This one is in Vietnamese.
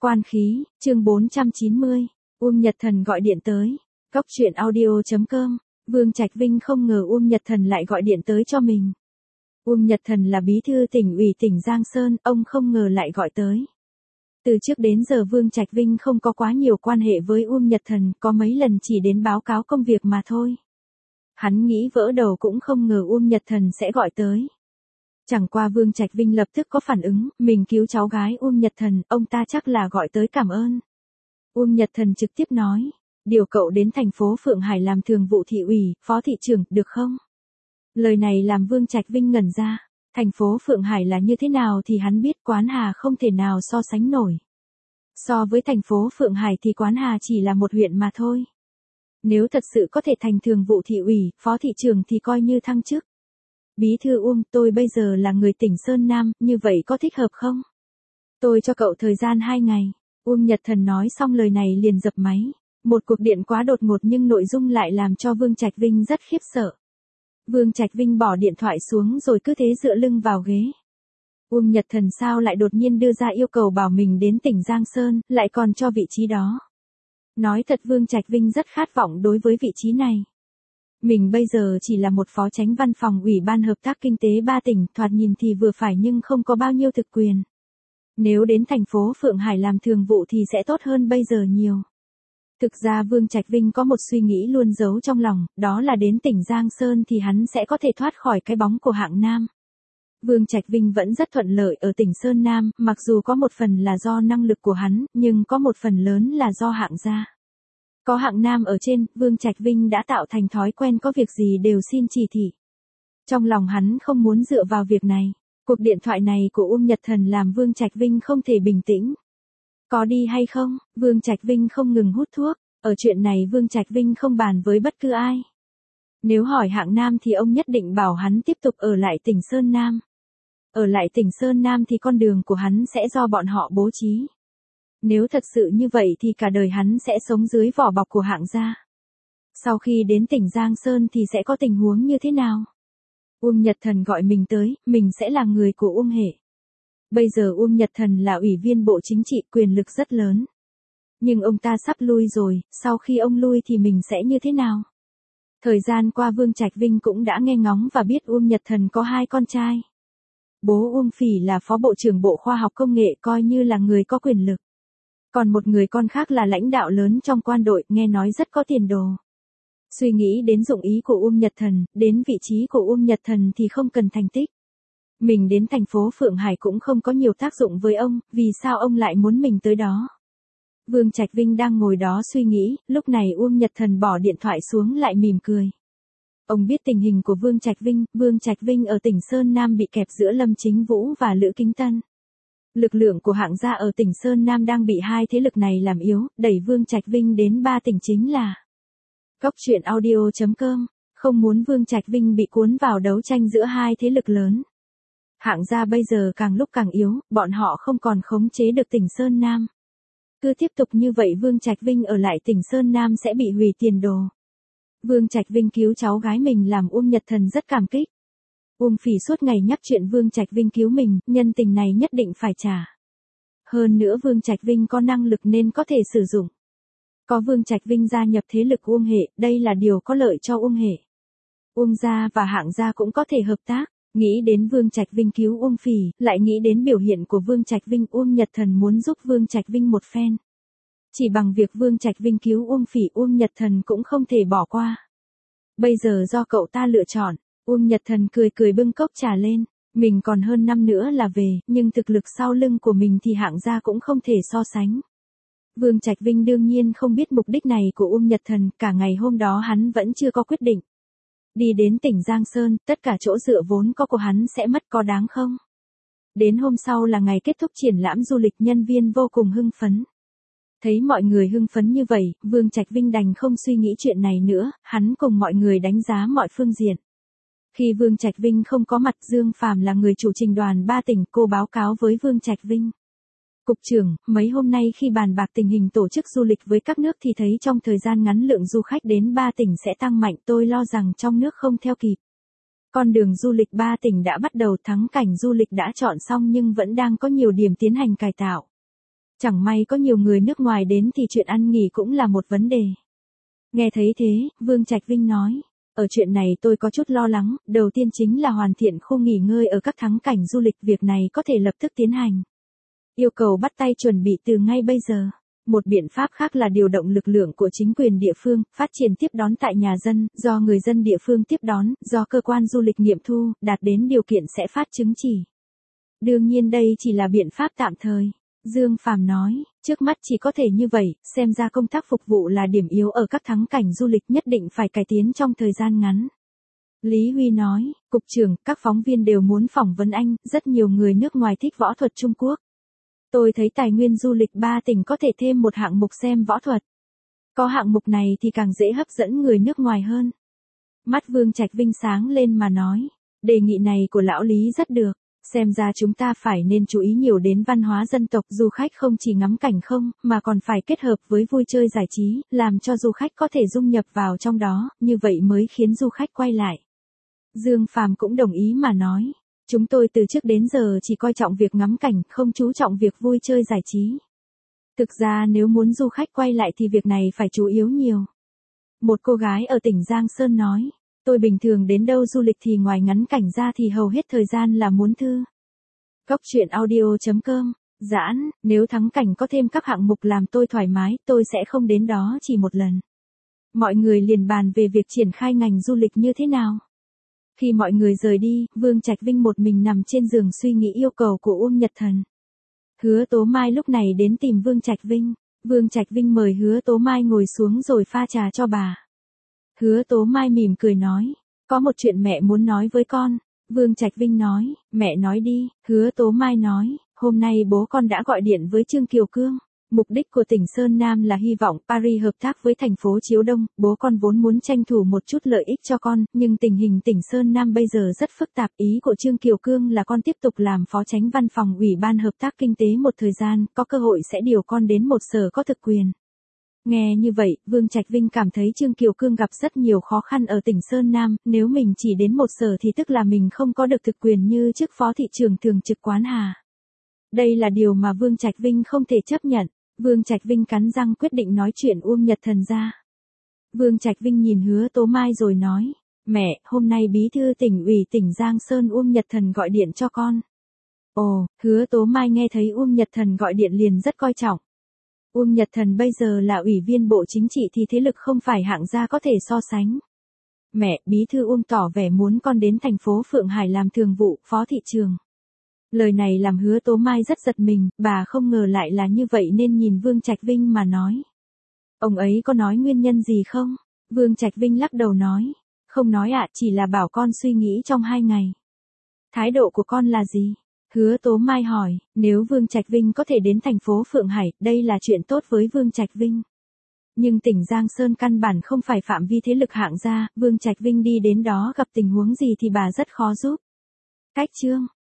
Quan khí, chương 490, Uông Nhật Thần gọi điện tới. Cốc truyện audio.com, Vương Trạch Vinh không ngờ Uông Nhật Thần lại gọi điện tới cho mình. Uông Nhật Thần là bí thư tỉnh ủy tỉnh Giang Sơn, ông không ngờ lại gọi tới. Từ trước đến giờ Vương Trạch Vinh không có quá nhiều quan hệ với Uông Nhật Thần, có mấy lần chỉ đến báo cáo công việc mà thôi. Hắn nghĩ vỡ đầu cũng không ngờ Uông Nhật Thần sẽ gọi tới. Chẳng qua Vương Trạch Vinh lập tức có phản ứng, mình cứu cháu gái Uông Nhật Thần, ông ta chắc là gọi tới cảm ơn. Uông Nhật Thần trực tiếp nói, điều cậu đến thành phố Phượng Hải làm thường vụ thị ủy, phó thị trưởng, được không? Lời này làm Vương Trạch Vinh ngẩn ra, thành phố Phượng Hải là như thế nào thì hắn biết, Quán Hà không thể nào so sánh nổi. So với thành phố Phượng Hải thì Quán Hà chỉ là một huyện mà thôi. Nếu thật sự có thể thành thường vụ thị ủy, phó thị trưởng thì coi như thăng chức. Bí thư Uông, tôi bây giờ là người tỉnh Sơn Nam, như vậy có thích hợp không? Tôi cho cậu thời gian 2 ngày. Uông Nhật Thần nói xong lời này liền dập máy. Một cuộc điện quá đột ngột nhưng nội dung lại làm cho Vương Trạch Vinh rất khiếp sợ. Vương Trạch Vinh bỏ điện thoại xuống rồi cứ thế dựa lưng vào ghế. Uông Nhật Thần sao lại đột nhiên đưa ra yêu cầu bảo mình đến tỉnh Giang Sơn, lại còn cho vị trí đó. Nói thật Vương Trạch Vinh rất khát vọng đối với vị trí này. Mình bây giờ chỉ là một phó chánh văn phòng Ủy ban Hợp tác Kinh tế 3 tỉnh, thoạt nhìn thì vừa phải nhưng không có bao nhiêu thực quyền. Nếu đến thành phố Phượng Hải làm thường vụ thì sẽ tốt hơn bây giờ nhiều. Thực ra Vương Trạch Vinh có một suy nghĩ luôn giấu trong lòng, đó là đến tỉnh Giang Sơn thì hắn sẽ có thể thoát khỏi cái bóng của Hạng Nam. Vương Trạch Vinh vẫn rất thuận lợi ở tỉnh Sơn Nam, mặc dù có một phần là do năng lực của hắn, nhưng có một phần lớn là do Hạng gia. Có Hạng Nam ở trên, Vương Trạch Vinh đã tạo thành thói quen có việc gì đều xin chỉ thị. Trong lòng hắn không muốn dựa vào việc này. Cuộc điện thoại này của Uông Nhật Thần làm Vương Trạch Vinh không thể bình tĩnh. Có đi hay không? Vương Trạch Vinh không ngừng hút thuốc. Ở chuyện này Vương Trạch Vinh không bàn với bất cứ ai. Nếu hỏi Hạng Nam thì ông nhất định bảo hắn tiếp tục ở lại tỉnh Sơn Nam. Ở lại tỉnh Sơn Nam thì con đường của hắn sẽ do bọn họ bố trí. Nếu thật sự như vậy thì cả đời hắn sẽ sống dưới vỏ bọc của Hạng gia. Sau khi đến tỉnh Giang Sơn thì sẽ có tình huống như thế nào? Uông Nhật Thần gọi mình tới, mình sẽ là người của Uông hệ. Bây giờ Uông Nhật Thần là ủy viên Bộ Chính trị, quyền lực rất lớn. Nhưng ông ta sắp lui rồi, sau khi ông lui thì mình sẽ như thế nào? Thời gian qua Vương Trạch Vinh cũng đã nghe ngóng và biết Uông Nhật Thần có 2 con trai. Bố Uông Phỉ là Phó Bộ trưởng Bộ Khoa học Công nghệ, coi như là người có quyền lực. Còn một người con khác là lãnh đạo lớn trong quan đội, nghe nói rất có tiền đồ. Suy nghĩ đến dụng ý của Uông Nhật Thần, đến vị trí của Uông Nhật Thần thì không cần thành tích. Mình đến thành phố Phượng Hải cũng không có nhiều tác dụng với ông, vì sao ông lại muốn mình tới đó? Vương Trạch Vinh đang ngồi đó suy nghĩ, lúc này Uông Nhật Thần bỏ điện thoại xuống lại mỉm cười. Ông biết tình hình của Vương Trạch Vinh ở tỉnh Sơn Nam bị kẹp giữa Lâm Chính Vũ và Lữ Kính Tân. Lực lượng của Hạng gia ở tỉnh Sơn Nam đang bị 2 thế lực này làm yếu, đẩy Vương Trạch Vinh đến 3 tỉnh chính là Cốc truyện audio.com, không muốn Vương Trạch Vinh bị cuốn vào đấu tranh giữa 2 thế lực lớn. Hạng gia bây giờ càng lúc càng yếu, bọn họ không còn khống chế được tỉnh Sơn Nam. Cứ tiếp tục như vậy Vương Trạch Vinh ở lại tỉnh Sơn Nam sẽ bị hủy tiền đồ. Vương Trạch Vinh cứu cháu gái mình làm Uông Nhật Thần rất cảm kích. Uông Phỉ suốt ngày nhắc chuyện Vương Trạch Vinh cứu mình, nhân tình này nhất định phải trả. Hơn nữa Vương Trạch Vinh có năng lực nên có thể sử dụng. Có Vương Trạch Vinh gia nhập thế lực Uông hệ, đây là điều có lợi cho Uông hệ. Uông gia và Hạng gia cũng có thể hợp tác. Nghĩ đến Vương Trạch Vinh cứu Uông Phỉ, lại nghĩ đến biểu hiện của Vương Trạch Vinh, Uông Nhật Thần muốn giúp Vương Trạch Vinh một phen. Chỉ bằng việc Vương Trạch Vinh cứu Uông Phỉ, Uông Nhật Thần cũng không thể bỏ qua. Bây giờ do cậu ta lựa chọn. Uông Nhật Thần cười cười bưng cốc trà lên. Mình còn hơn năm nữa là về, nhưng thực lực sau lưng của mình thì Hạng gia cũng không thể so sánh. Vương Trạch Vinh đương nhiên không biết mục đích này của Uông Nhật Thần, cả ngày hôm đó hắn vẫn chưa có quyết định. Đi đến tỉnh Giang Sơn, tất cả chỗ dựa vốn có của hắn sẽ mất, có đáng không? Đến hôm sau là ngày kết thúc triển lãm du lịch, nhân viên vô cùng hưng phấn. Thấy mọi người hưng phấn như vậy, Vương Trạch Vinh đành không suy nghĩ chuyện này nữa, hắn cùng mọi người đánh giá mọi phương diện. Khi Vương Trạch Vinh không có mặt, Dương Phàm là người chủ trình đoàn 3 tỉnh, cô báo cáo với Vương Trạch Vinh. Cục trưởng, mấy hôm nay khi bàn bạc tình hình tổ chức du lịch với các nước thì thấy trong thời gian ngắn lượng du khách đến 3 tỉnh sẽ tăng mạnh, tôi lo rằng trong nước không theo kịp. Con đường du lịch 3 tỉnh đã bắt đầu, thắng cảnh du lịch đã chọn xong nhưng vẫn đang có nhiều điểm tiến hành cải tạo. Chẳng may có nhiều người nước ngoài đến thì chuyện ăn nghỉ cũng là một vấn đề. Nghe thấy thế, Vương Trạch Vinh nói, ở chuyện này tôi có chút lo lắng, đầu tiên chính là hoàn thiện khu nghỉ ngơi ở các thắng cảnh du lịch, việc này có thể lập tức tiến hành. Yêu cầu bắt tay chuẩn bị từ ngay bây giờ. Một biện pháp khác là điều động lực lượng của chính quyền địa phương, phát triển tiếp đón tại nhà dân, do người dân địa phương tiếp đón, do cơ quan du lịch nghiệm thu, đạt đến điều kiện sẽ phát chứng chỉ. Đương nhiên đây chỉ là biện pháp tạm thời. Dương Phàm nói, trước mắt chỉ có thể như vậy, xem ra công tác phục vụ là điểm yếu ở các thắng cảnh du lịch, nhất định phải cải tiến trong thời gian ngắn. Lý Huy nói, Cục trưởng, các phóng viên đều muốn phỏng vấn anh, rất nhiều người nước ngoài thích võ thuật Trung Quốc. Tôi thấy tài nguyên du lịch 3 tỉnh có thể thêm một hạng mục xem võ thuật. Có hạng mục này thì càng dễ hấp dẫn người nước ngoài hơn. Mắt Vương Trạch Vinh sáng lên mà nói, đề nghị này của lão Lý rất được. Xem ra chúng ta phải nên chú ý nhiều đến văn hóa dân tộc, du khách không chỉ ngắm cảnh không, mà còn phải kết hợp với vui chơi giải trí, làm cho du khách có thể dung nhập vào trong đó, như vậy mới khiến du khách quay lại. Dương Phàm cũng đồng ý mà nói, chúng tôi từ trước đến giờ chỉ coi trọng việc ngắm cảnh, không chú trọng việc vui chơi giải trí. Thực ra nếu muốn du khách quay lại thì việc này phải chú ý nhiều. Một cô gái ở tỉnh Giang Sơn nói, tôi bình thường đến đâu du lịch thì ngoài ngắm cảnh ra thì hầu hết thời gian là muốn thư. Cốc truyện audio.com, giãn, nếu thắng cảnh có thêm các hạng mục làm tôi thoải mái, tôi sẽ không đến đó chỉ một lần. Mọi người liền bàn về việc triển khai ngành du lịch như thế nào. Khi mọi người rời đi, Vương Trạch Vinh một mình nằm trên giường suy nghĩ yêu cầu của Uông Nhật Thần. Hứa Tố Mai lúc này đến tìm Vương Trạch Vinh. Vương Trạch Vinh mời Hứa Tố Mai ngồi xuống rồi pha trà cho bà. Hứa Tố Mai mỉm cười nói, có một chuyện mẹ muốn nói với con. Vương Trạch Vinh nói, mẹ nói đi. Hứa Tố Mai nói, hôm nay bố con đã gọi điện với Trương Kiều Cương. Mục đích của tỉnh Sơn Nam là hy vọng Paris hợp tác với thành phố Chiếu Đông, bố con vốn muốn tranh thủ một chút lợi ích cho con, nhưng tình hình tỉnh Sơn Nam bây giờ rất phức tạp, ý của Trương Kiều Cương là con tiếp tục làm phó chánh văn phòng Ủy ban Hợp tác Kinh tế một thời gian, có cơ hội sẽ điều con đến một sở có thực quyền. Nghe như vậy, Vương Trạch Vinh cảm thấy Trương Kiều Cương gặp rất nhiều khó khăn ở tỉnh Sơn Nam, nếu mình chỉ đến một sở thì tức là mình không có được thực quyền như chức phó thị trưởng thường trực Quán Hà. Đây là điều mà Vương Trạch Vinh không thể chấp nhận. Vương Trạch Vinh cắn răng quyết định nói chuyện Uông Nhật Thần ra. Vương Trạch Vinh nhìn Hứa Tố Mai rồi nói, mẹ, hôm nay bí thư tỉnh ủy tỉnh Giang Sơn Uông Nhật Thần gọi điện cho con. Ồ, Hứa Tố Mai nghe thấy Uông Nhật Thần gọi điện liền rất coi trọng. Uông Nhật Thần bây giờ là ủy viên Bộ Chính trị thì thế lực không phải hạng gia có thể so sánh. Mẹ, bí thư Uông tỏ vẻ muốn con đến thành phố Phượng Hải làm thường vụ, phó thị trường. Lời này làm Hứa Tố Mai rất giật mình, bà không ngờ lại là như vậy nên nhìn Vương Trạch Vinh mà nói. Ông ấy có nói nguyên nhân gì không? Vương Trạch Vinh lắc đầu nói. Không nói ạ, chỉ là bảo con suy nghĩ trong 2 ngày. Thái độ của con là gì? Hứa Tố Mai hỏi, nếu Vương Trạch Vinh có thể đến thành phố Phượng Hải, đây là chuyện tốt với Vương Trạch Vinh. Nhưng tỉnh Giang Sơn căn bản không phải phạm vi thế lực hạng gia, Vương Trạch Vinh đi đến đó gặp tình huống gì thì bà rất khó giúp. Cách chương